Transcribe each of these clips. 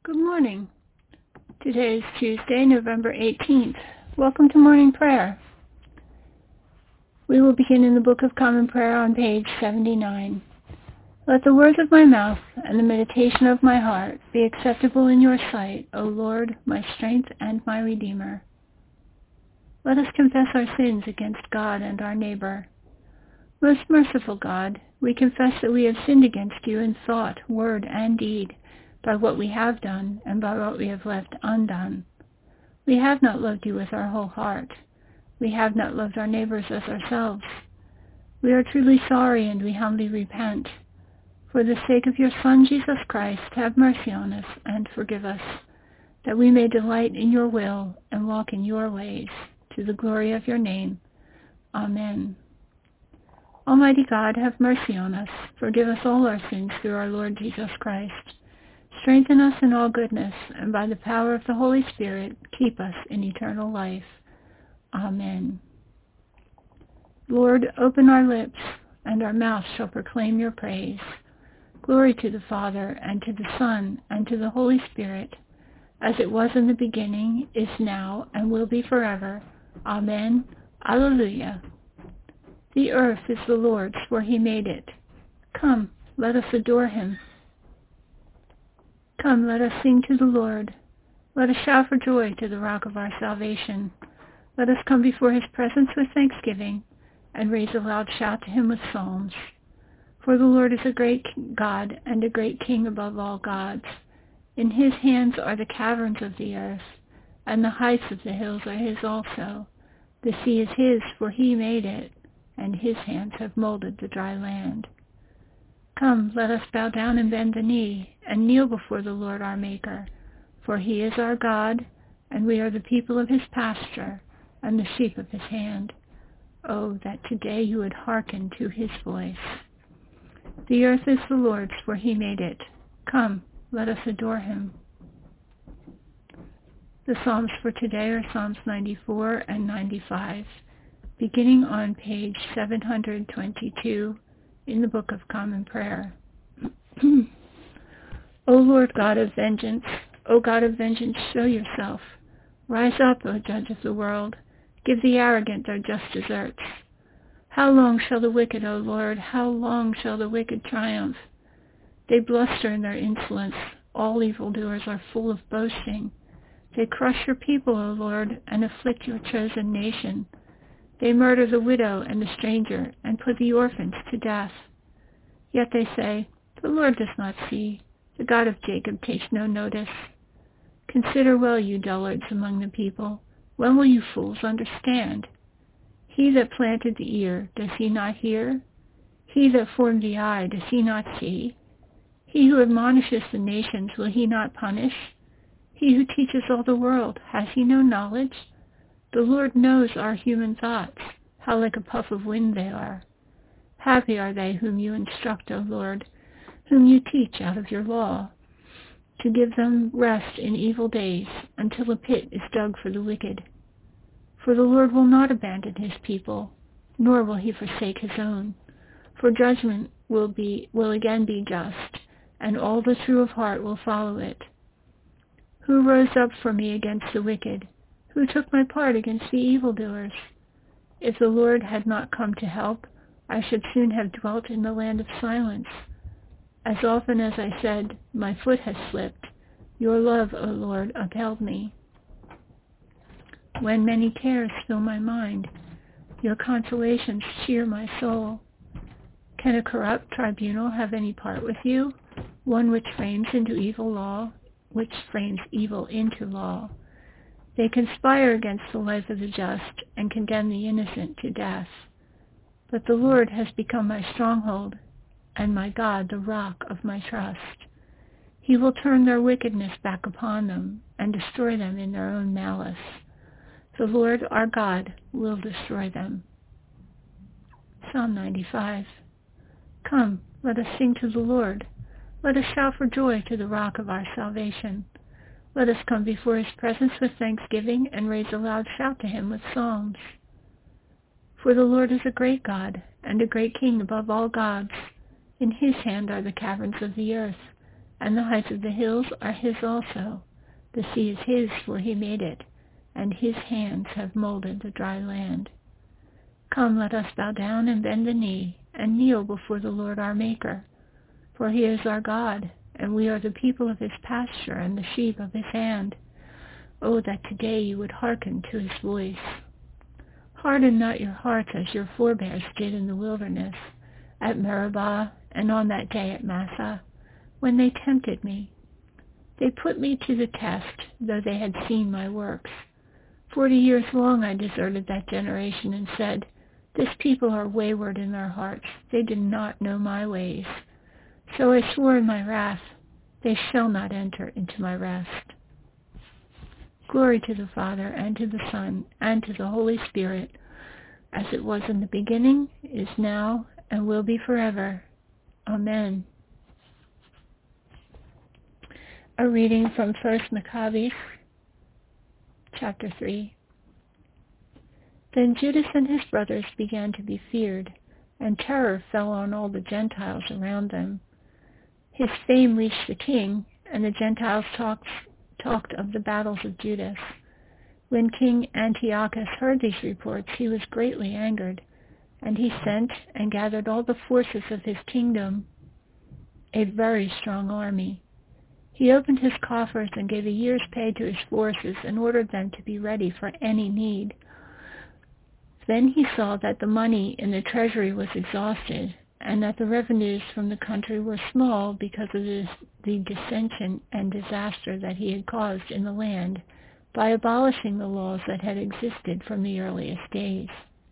Good morning. Today is Tuesday, November 18th. Welcome to morning prayer. We will begin in the Book of Common Prayer on page 79. Let the words of my mouth and the meditation of my heart be acceptable in your sight, O Lord, my strength and my Redeemer. Let us confess our sins against God and our neighbor. Most merciful God, we confess that we have sinned against you in thought, word, and deed, by what we have done and by what we have left undone. We have not loved you with our whole heart. We have not loved our neighbors as ourselves. We are truly sorry and we humbly repent. For the sake of your Son, Jesus Christ, have mercy on us and forgive us, that we may delight in your will and walk in your ways, to the glory of your name. Amen. Almighty God, have mercy on us. Forgive us all our sins through our Lord Jesus Christ. Strengthen us in all goodness, and by the power of the Holy Spirit, keep us in eternal life. Amen. Lord, open our lips, and our mouth shall proclaim your praise. Glory to the Father, and to the Son, and to the Holy Spirit, as it was in the beginning, is now, and will be forever. Amen. Alleluia. The earth is the Lord's, for he made it. Come, let us adore him. Come, let us sing to the Lord. Let us shout for joy to the rock of our salvation. Let us come before his presence with thanksgiving, and raise a loud shout to him with psalms. For the Lord is a great God, and a great King above all gods. In his hands are the caverns of the earth, and the heights of the hills are his also. The sea is his, for he made it, and his hands have molded the dry land. Come, let us bow down and bend the knee, and kneel before the Lord our Maker. For he is our God, and we are the people of his pasture, and the sheep of his hand. Oh, that today you would hearken to his voice. The earth is the Lord's, for he made it. Come, let us adore him. The Psalms for today are Psalms 94 and 95, beginning on page 722 in the Book of Common Prayer. O Lord God of vengeance, O God of vengeance, show yourself. Rise up, O Judge of the world. Give the arrogant their just deserts. How long shall the wicked, O Lord, how long shall the wicked triumph? They bluster in their insolence. All evildoers are full of boasting. They crush your people, O Lord, and afflict your chosen nation. They murder the widow and the stranger, and put the orphans to death. Yet they say, the Lord does not see. The God of Jacob takes no notice. Consider well, you dullards among the people. When will you fools understand? He that planted the ear, does he not hear? He that formed the eye, does he not see? He who admonishes the nations, will he not punish? He who teaches all the world, has he no knowledge? The Lord knows our human thoughts, how like a puff of wind they are. Happy are they whom you instruct, O Lord, whom you teach out of your law, to give them rest in evil days, until a pit is dug for the wicked. For the Lord will not abandon his people, nor will he forsake his own. For judgment will again be just, and all the true of heart will follow it. Who rose up for me against the wicked? Who took my part against the evildoers? If the Lord had not come to help, I should soon have dwelt in the land of silence. As often as I said, my foot has slipped, your love, O Lord, upheld me. When many cares fill my mind, your consolations cheer my soul. Can a corrupt tribunal have any part with you? One which frames evil into law. They conspire against the life of the just and condemn the innocent to death. But the Lord has become my stronghold, and my God the rock of my trust. He will turn their wickedness back upon them and destroy them in their own malice. The Lord our God will destroy them. Psalm 95. Come, let us sing to the Lord. Let us shout for joy to the rock of our salvation. Let us come before his presence with thanksgiving and raise a loud shout to him with psalms. For the Lord is a great God and a great King above all gods. In his hand are the caverns of the earth, and the heights of the hills are his also. The sea is his, for he made it, and his hands have molded the dry land. Come, let us bow down and bend the knee, and kneel before the Lord our Maker. For he is our God, and we are the people of his pasture and the sheep of his hand. Oh, that today you would hearken to his voice. Harden not your hearts as your forebears did in the wilderness, at Meribah, and on that day at Massah, when they tempted me. They put me to the test, though they had seen my works. 40 years long I deserted that generation and said, This people are wayward in their hearts. They did not know my ways. So I swore in my wrath, They shall not enter into my rest. Glory to the Father, and to the Son, and to the Holy Spirit, as it was in the beginning, is now, and will be forever. Amen. A reading from 1 Maccabees, chapter 3. Then Judas and his brothers began to be feared, and terror fell on all the Gentiles around them. His fame reached the king, and the Gentiles talked of the battles of Judas. When King Antiochus heard these reports, he was greatly angered, and he sent and gathered all the forces of his kingdom, a very strong army. He opened his coffers and gave a year's pay to his forces and ordered them to be ready for any need. Then he saw that the money in the treasury was exhausted, and that the revenues from the country were small because of the dissension and disaster that he had caused in the land by abolishing the laws that had existed from the earliest days.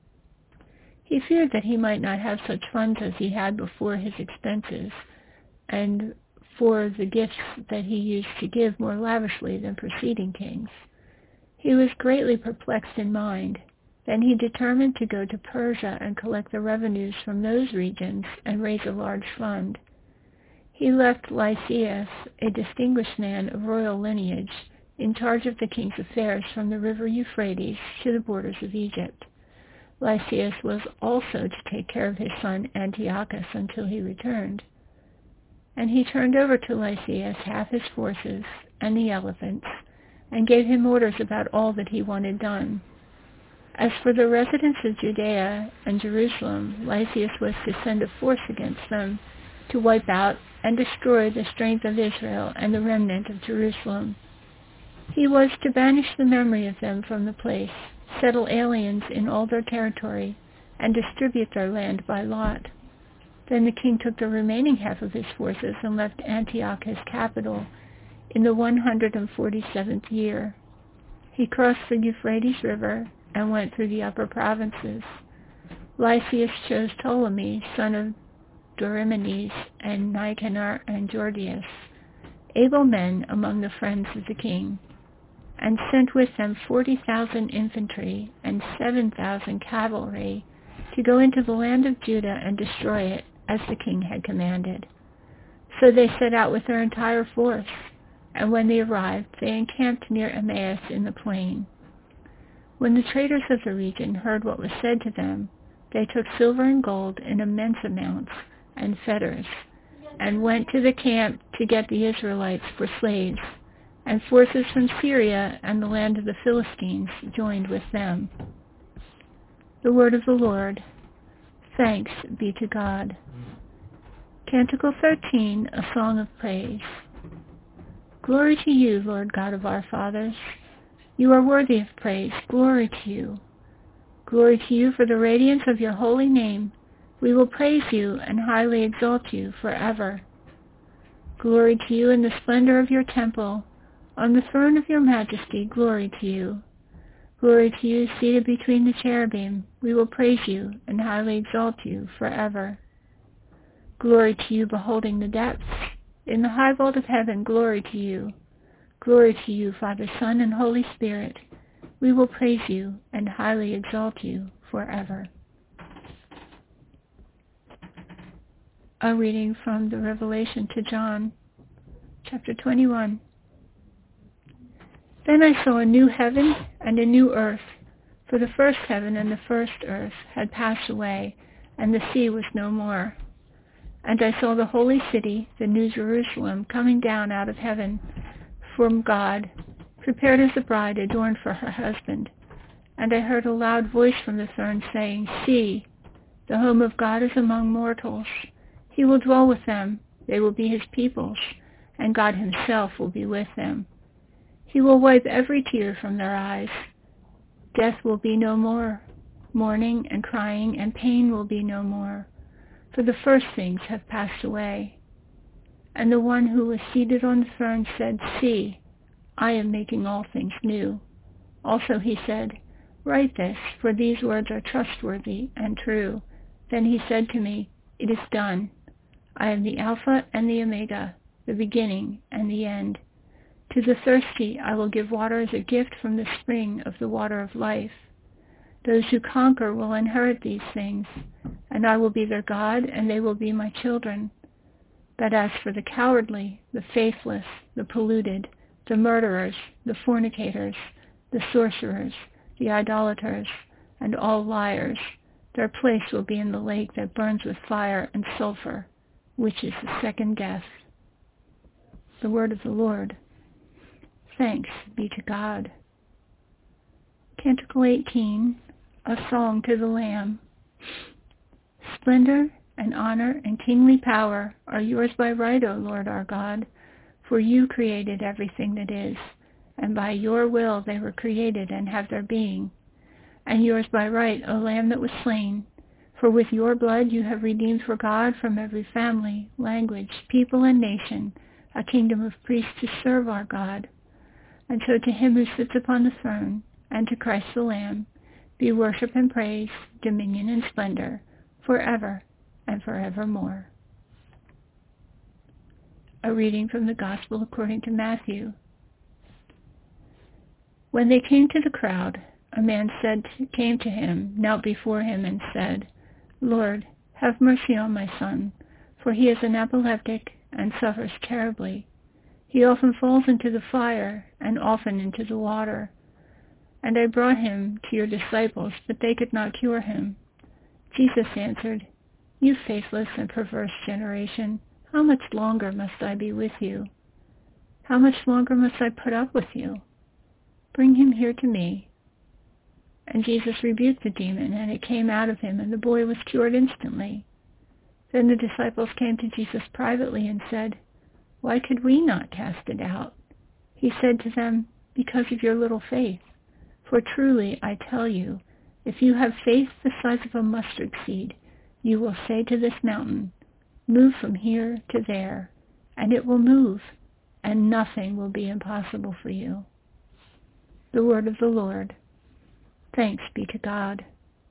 He feared that he might not have such funds as he had before his expenses, and for the gifts that he used to give more lavishly than preceding kings. He was greatly perplexed in mind. Then he determined to go to Persia and collect the revenues from those regions and raise a large fund. He left Lysias, a distinguished man of royal lineage, in charge of the king's affairs from the river Euphrates to the borders of Egypt. Lysias was also to take care of his son Antiochus until he returned. And he turned over to Lysias half his forces and the elephants, and gave him orders about all that he wanted done. As for the residents of Judea and Jerusalem, Lysias was to send a force against them to wipe out and destroy the strength of Israel and the remnant of Jerusalem. He was to banish the memory of them from the place, settle aliens in all their territory, and distribute their land by lot. Then the king took the remaining half of his forces and left Antioch, his capital, in the 147th year. He crossed the Euphrates River and went through the upper provinces. Lysias chose Ptolemy, son of Dorymenes, and Nicanor and Gorgias, able men among the friends of the king, and sent with them 40,000 infantry and 7,000 cavalry to go into the land of Judah and destroy it, as the king had commanded. So they set out with their entire force, and when they arrived, they encamped near Emmaus in the plain. When the traders of the region heard what was said to them, they took silver and gold in immense amounts and fetters, and went to the camp to get the Israelites for slaves, and forces from Syria and the land of the Philistines joined with them. The word of the Lord. Thanks be to God. Canticle 13, a song of praise. Glory to you, Lord God of our fathers. You are worthy of praise. Glory to you. Glory to you for the radiance of your holy name. We will praise you and highly exalt you forever. Glory to you in the splendor of your temple. On the throne of your majesty, glory to you. Glory to you seated between the cherubim. We will praise you and highly exalt you forever. Glory to you beholding the depths. In the high vault of heaven, glory to you. Glory to you, Father, Son, and Holy Spirit. We will praise you and highly exalt you forever. A reading from the Revelation to John, chapter 21. Then I saw a new heaven and a new earth, for the first heaven and the first earth had passed away, and the sea was no more. And I saw the holy city, the new Jerusalem, coming down out of heaven from God, prepared as a bride adorned for her husband. And I heard a loud voice from the throne saying, See, the home of God is among mortals. He will dwell with them. They will be his peoples, and God himself will be with them. He will wipe every tear from their eyes. Death will be no more. Mourning and crying and pain will be no more, for the first things have passed away. And the one who was seated on the throne said, See, I am making all things new. Also he said, Write this, for these words are trustworthy and true. Then he said to me, It is done. I am the Alpha and the Omega, the beginning and the end. To the thirsty I will give water as a gift from the spring of the water of life. Those who conquer will inherit these things, and I will be their God, and they will be my children. But as for the cowardly, the faithless, the polluted, the murderers, the fornicators, the sorcerers, the idolaters, and all liars, their place will be in the lake that burns with fire and sulfur, which is the second death. The word of the Lord. Thanks be to God. Canticle 18, a song to the Lamb. Splendor and honor and kingly power are yours by right, O Lord our God, for you created everything that is, and by your will they were created and have their being. And yours by right, O Lamb that was slain, for with your blood you have redeemed for God from every family, language, people, and nation, a kingdom of priests to serve our God. And so to him who sits upon the throne, and to Christ the Lamb, be worship and praise, dominion and splendor, forever and forevermore. A reading from the Gospel according to Matthew. When they came to the crowd, a man came to him, knelt before him, and said, Lord, have mercy on my son, for he is an epileptic and suffers terribly. He often falls into the fire and often into the water. And I brought him to your disciples, but they could not cure him. Jesus answered, You faithless and perverse generation, how much longer must I be with you? How much longer must I put up with you? Bring him here to me. And Jesus rebuked the demon, and it came out of him, and the boy was cured instantly. Then the disciples came to Jesus privately and said, Why could we not cast it out? He said to them, Because of your little faith. For truly, I tell you, if you have faith the size of a mustard seed, you will say to this mountain, Move from here to there, and it will move, and nothing will be impossible for you. The word of the Lord. Thanks be to God.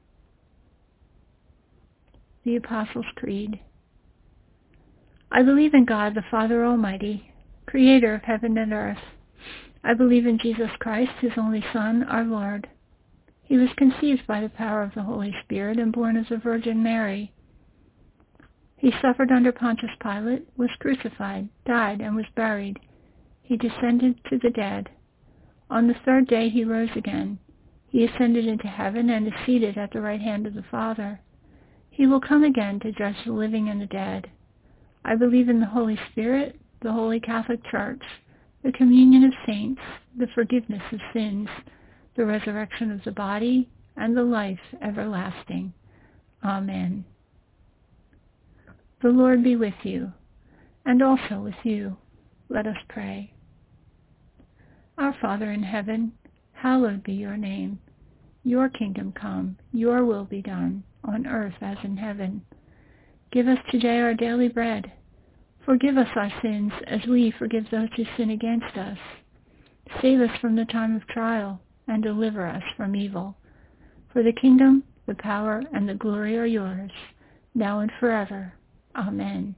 The Apostles' Creed. I believe in God, the Father Almighty, creator of heaven and earth. I believe in Jesus Christ, his only Son, our Lord. He was conceived by the power of the Holy Spirit and born of the Virgin Mary. He suffered under Pontius Pilate, was crucified, died, and was buried. He descended to the dead. On the third day he rose again. He ascended into heaven and is seated at the right hand of the Father. He will come again to judge the living and the dead. I believe in the Holy Spirit, the Holy Catholic Church, the communion of saints, the forgiveness of sins, the resurrection of the body, and the life everlasting. Amen. The Lord be with you, and also with you. Let us pray. Our Father in heaven, hallowed be your name. Your kingdom come, your will be done, on earth as in heaven. Give us today our daily bread. Forgive us our sins as we forgive those who sin against us. Save us from the time of trial, and deliver us from evil. For the kingdom, the power, and the glory are yours, now and forever. Amen.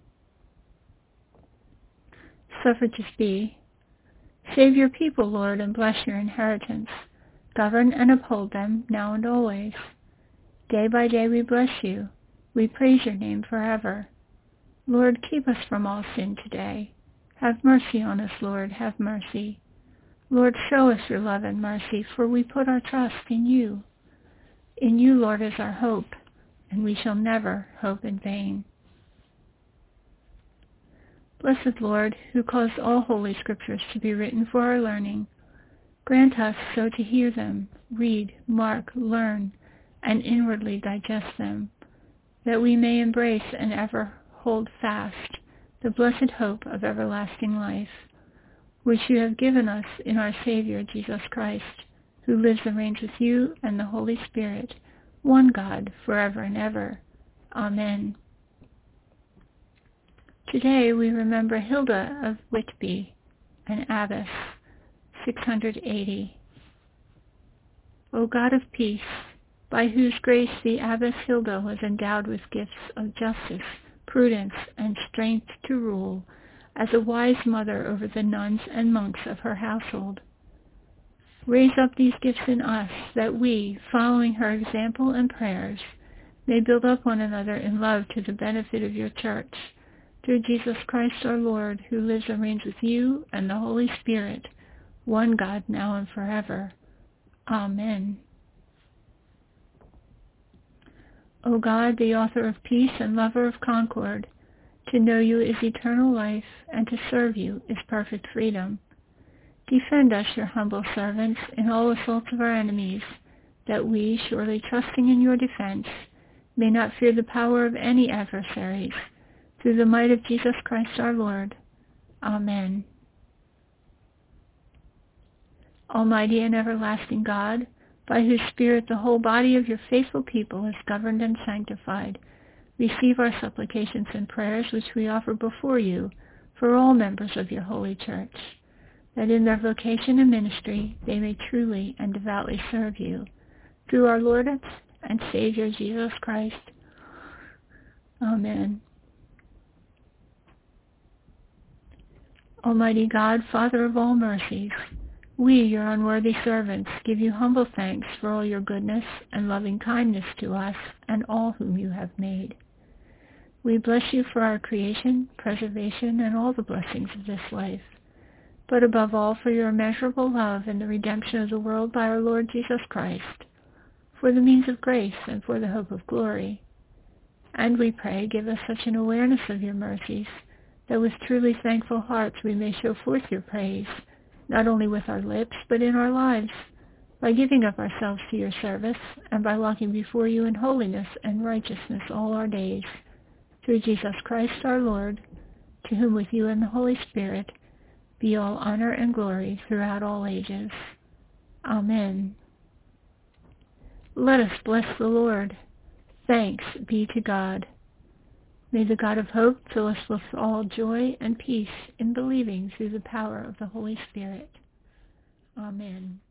Suffrages B. Save your people, Lord, and bless your inheritance. Govern and uphold them, now and always. Day by day we bless you. We praise your name forever. Lord, keep us from all sin today. Have mercy on us, Lord, have mercy. Lord, show us your love and mercy, for we put our trust in you. In you, Lord, is our hope, and we shall never hope in vain. Blessed Lord, who caused all holy scriptures to be written for our learning, grant us so to hear them, read, mark, learn, and inwardly digest them, that we may embrace and ever hold fast the blessed hope of everlasting life, which you have given us in our Savior Jesus Christ, who lives and reigns with you and the Holy Spirit, one God, forever and ever. Amen. Today we remember Hilda of Whitby, an abbess, 680. O God of peace, by whose grace the abbess Hilda was endowed with gifts of justice, prudence, and strength to rule, as a wise mother over the nuns and monks of her household, raise up these gifts in us, that we, following her example and prayers, may build up one another in love to the benefit of your church, through Jesus Christ our Lord, who lives and reigns with you and the Holy Spirit, one God, now and forever. Amen. O God, the author of peace and lover of concord, to know you is eternal life, and to serve you is perfect freedom. Defend us, your humble servants, in all assaults of our enemies, that we, surely trusting in your defense, may not fear the power of any adversaries, through the might of Jesus Christ our Lord. Amen. Almighty and everlasting God, by whose Spirit the whole body of your faithful people is governed and sanctified, receive our supplications and prayers which we offer before you for all members of your holy church, that in their vocation and ministry they may truly and devoutly serve you, through our Lord and Savior Jesus Christ. Amen. Almighty God, Father of all mercies, we, your unworthy servants, give you humble thanks for all your goodness and loving kindness to us and all whom you have made. We bless you for our creation, preservation, and all the blessings of this life, but above all for your immeasurable love and the redemption of the world by our Lord Jesus Christ, for the means of grace and for the hope of glory. And we pray, give us such an awareness of your mercies, that with truly thankful hearts we may show forth your praise, not only with our lips, but in our lives, by giving up ourselves to your service, and by walking before you in holiness and righteousness all our days. Through Jesus Christ our Lord, to whom with you and the Holy Spirit be all honor and glory throughout all ages. Amen. Let us bless the Lord. Thanks be to God. May the God of hope fill us with all joy and peace in believing through the power of the Holy Spirit. Amen.